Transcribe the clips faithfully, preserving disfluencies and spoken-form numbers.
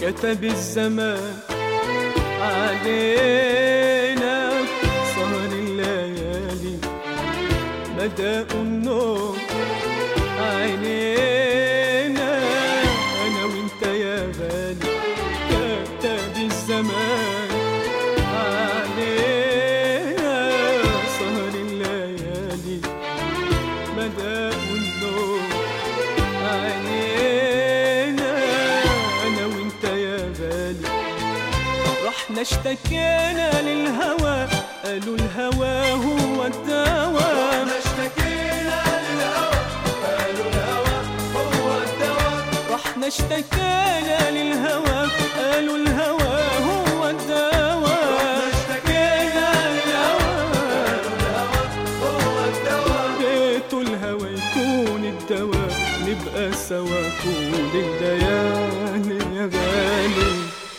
كتب الزمان علينا سهر الليالي بدأ النوم عينينا أنا وإنت يا غالي كتب الزمان علينا سهر الليالي بدأ النوم عينينا أنا وإنت يا غالي رحنا اشتكينا للهوى قالوا الهوى هو الدواء رحنا اشتكينا للهوى قالوا الهوى هو الدواء رحنا اشتكينا للهوى قالوا الهوى هو الدواء رحنا اشتكينا للهوى قالوا الهوى هو الدواء بيت الهوى يكون الدواء نبقى سوا طول الليالي يا غالي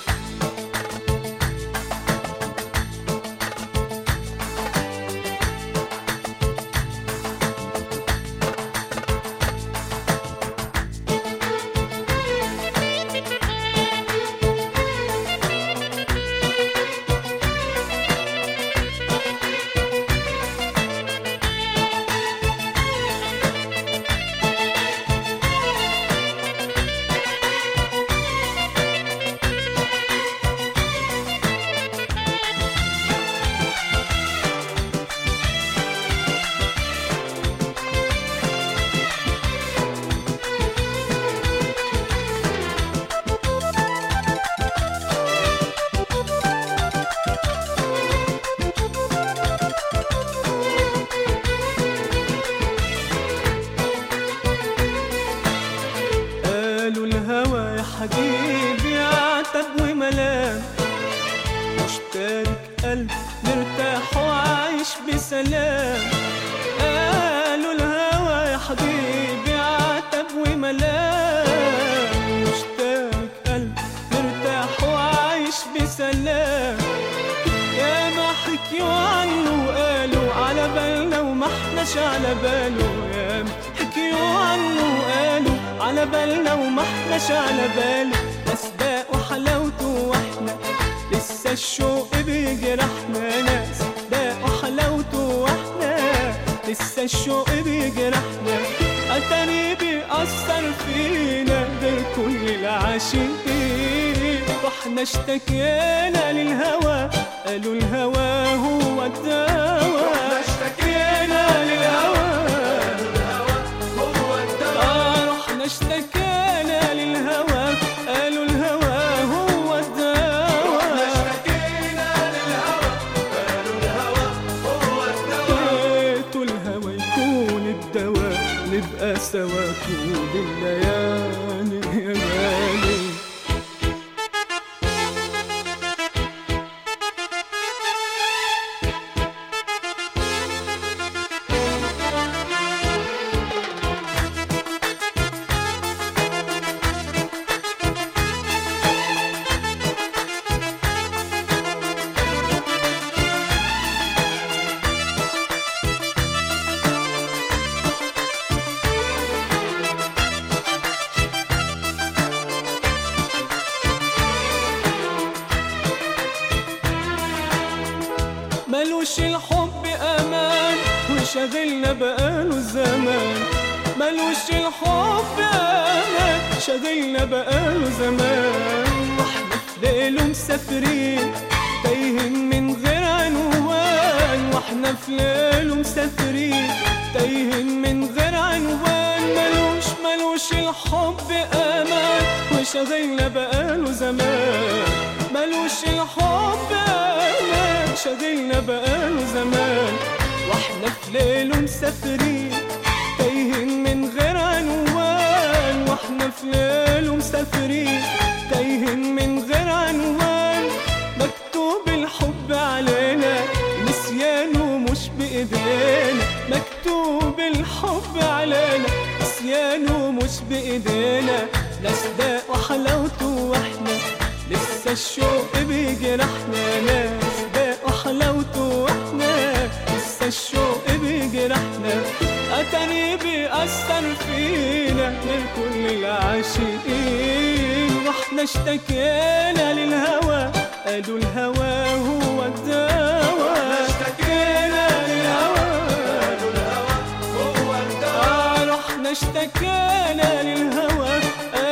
حبيبي عتب وملام مشترك قلب مرتاح وعايش بسلام قالوا الهوى يا حبيبي عتب وملام مشترك قلب مرتاح وعايش بسلام يا ما حكيوا عنه وقالوا على بالنا وما احناش على باله يا ما حكيوا عنه وقالوا على بالنا وما احناش على باله أسباق وحلاوته واحنا لسه الشوق بيجرحنا ناس أسباق وحلاوته واحنا لسه الشوق بيجرحنا أتاري بيأثر فينا غير كل العاشقين رحنا اشتكينا للهوى قالوا الهوى هو الدواء رحنا اشتكينا للهوى قالوا الهوى هو الدواء رحنا اشتكينا للهوى قالوا الهوى هو الدواء رحنا اشتكينا للهوى قالوا الهوى هو الدواء بيت الهوى يكون الدواء نبقى سوا طول الليالي يا غالي ملوش الحب امان وشاغلنا بقاله زمان ملوش الحب امان شاغلنا بقاله زمان واحنا في ليله مسافرين تايهين من غير عنوان واحنا في ليله مسافرين تايهين من غير عنوان ملوش ملوش الحب امان وشاغلنا بقاله زمان ملوش الحب امان شاغلنا بقاله زمان واحنا في ليله مسافرين تايهين من غير عنوان واحنا في ليله مسافرين تايهين من غير عنوان مكتوب الحب علينا نسيانه مش بايدينا مكتوب الحب علينا نسيانه مش بايدينا نصدق وحلاوته واحنا لسه الشوق بيجرحنا ناس ده وحلاوته واحنا لسه الشوق بيجرحنا أتاري بيأثر فينا من كل العاشقين رحنا اشتكينا للهوى قالوا الهوى هو الدواء. اشتكينا للهوى قالوا الهوى هو الدواء. آه رحنا اشتكينا للهوى